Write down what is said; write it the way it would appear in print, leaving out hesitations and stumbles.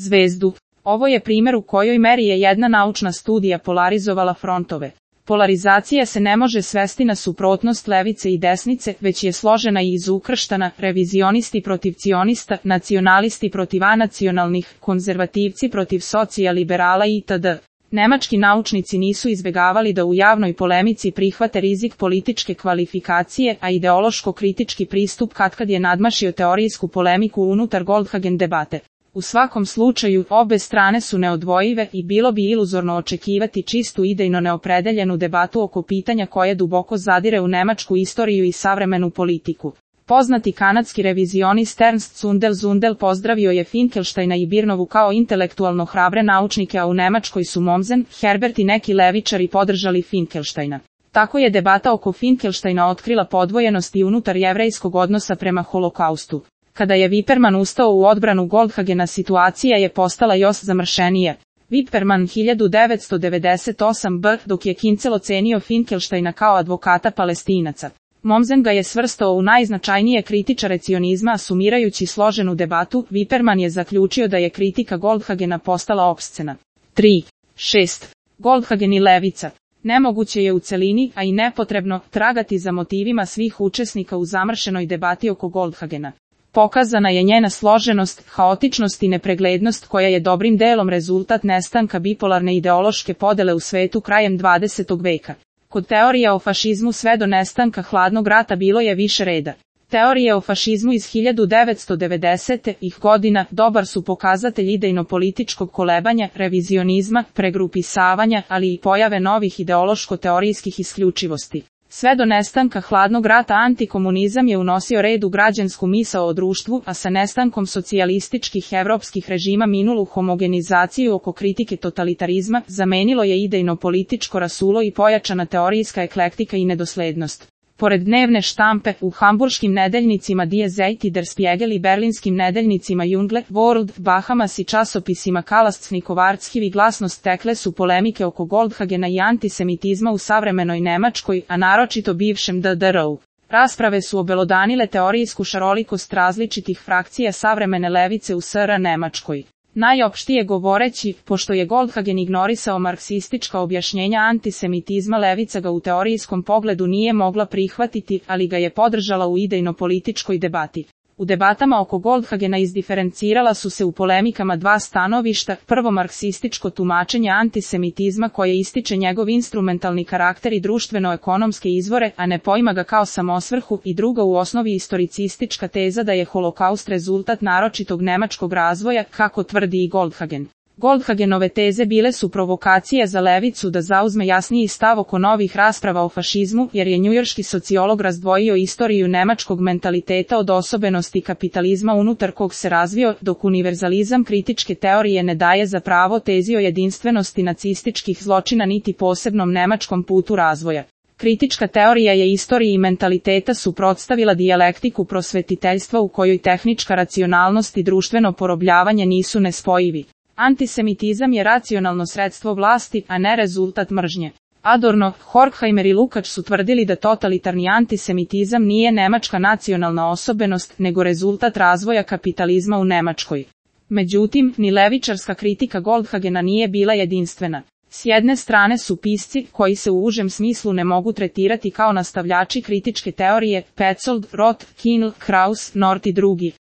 zvezdu. Ovo je primjer u kojoj meri je jedna naučna studija polarizovala frontove. Polarizacija se ne može svesti na suprotnost levice i desnice, već je složena i izukrštana, revizionisti protiv cionista, nacionalisti protiv anacionalnih, konzervativci protiv socijaliberala itd. Nemački naučnici nisu izbjegavali da u javnoj polemici prihvate rizik političke kvalifikacije, a ideološko-kritički pristup katkad je nadmašio teorijsku polemiku unutar Goldhagen debate. U svakom slučaju, obe strane su neodvojive i bilo bi iluzorno očekivati čistu idejno neopredeljenu debatu oko pitanja koje duboko zadire u nemačku istoriju i savremenu politiku. Poznati kanadski revizionist Ernst Zundel pozdravio je Finkelsteina i Birnovu kao intelektualno hrabre naučnike, a u Nemačkoj su Mommsen, Herbert i neki levičari podržali Finkelsteina. Tako je debata oko Finkelsteina otkrila podvojenost i unutar jevrejskog odnosa prema holokaustu. Kada je Wippermann ustao u odbranu Goldhagena, situacija je postala još zamršenija. Wippermann 1998 dok je Kincel ocenio Finkelsteina kao advokata Palestinaca. Mommsen ga je svrstao u najznačajnije kritičare cionizma, sumirajući složenu debatu, Wippermann je zaključio da je kritika Goldhagena postala opscena. 3.6. Goldhagen i levica. Nemoguće je u celini, a i nepotrebno, tragati za motivima svih učesnika u zamršenoj debati oko Goldhagena. Pokazana je njena složenost, haotičnost i nepreglednost koja je dobrim delom rezultat nestanka bipolarne ideološke podele u svetu krajem 20. veka. Kod teorija o fašizmu sve do nestanka hladnog rata bilo je više reda. Teorije o fašizmu iz 1990. godina dobar su pokazatelj idejno-političkog kolebanja, revizionizma, pregrupisavanja, ali i pojave novih ideološko-teorijskih isključivosti. Sve do nestanka hladnog rata antikomunizam je unosio red u građansku misao o društvu, a sa nestankom socijalističkih evropskih režima minulu homogenizaciju oko kritike totalitarizma zamenilo je idejno-političko rasulo i pojačana teorijska eklektika i nedoslednost. Pored dnevne štampe, u hamburškim nedeljnicima Die Zeit i Der Spiegel i berlinskim nedeljnicima Jungle, World, Bahamas i časopisima Kalastnikovarskivi glasnost tekle su polemike oko Goldhagena i antisemitizma u savremenoj Nemačkoj, a naročito bivšem DDR-u. Rasprave su obelodanile teorijsku šarolikost različitih frakcija savremene levice u SR Nemačkoj. Najopštije govoreći, pošto je Goldhagen ignorisao marksistička objašnjenja antisemitizma, levica ga u teorijskom pogledu nije mogla prihvatiti, ali ga je podržala u idejno-političkoj debati. U debatama oko Goldhagena izdiferencirala su se u polemikama dva stanovišta, prvo marksističko tumačenje antisemitizma koje ističe njegov instrumentalni karakter i društveno-ekonomske izvore, a ne poima ga kao samosvrhu, i drugo u osnovi istoricistička teza da je holokaust rezultat naročitog nemačkog razvoja, kako tvrdi i Goldhagen. Goldhagenove teze bile su provokacije za levicu da zauzme jasniji stav oko novih rasprava o fašizmu, jer je njujorški sociolog razdvojio istoriju nemačkog mentaliteta od osobenosti kapitalizma unutar kog se razvio, dok univerzalizam kritičke teorije ne daje za pravo tezi o jedinstvenosti nacističkih zločina niti posebnom nemačkom putu razvoja. Kritička teorija je istoriji mentaliteta suprotstavila dijalektiku prosvetiteljstva u kojoj tehnička racionalnost i društveno porobljavanje nisu nespojivi. Antisemitizam je racionalno sredstvo vlasti, a ne rezultat mržnje. Adorno, Horkheimer i Lukács su tvrdili da totalitarni antisemitizam nije nemačka nacionalna osobenost, nego rezultat razvoja kapitalizma u Nemačkoj. Međutim, ni levičarska kritika Goldhagena nije bila jedinstvena. S jedne strane su pisci, koji se u užem smislu ne mogu tretirati kao nastavljači kritičke teorije, Petzold, Roth, Kienl, Kraus, North i drugi.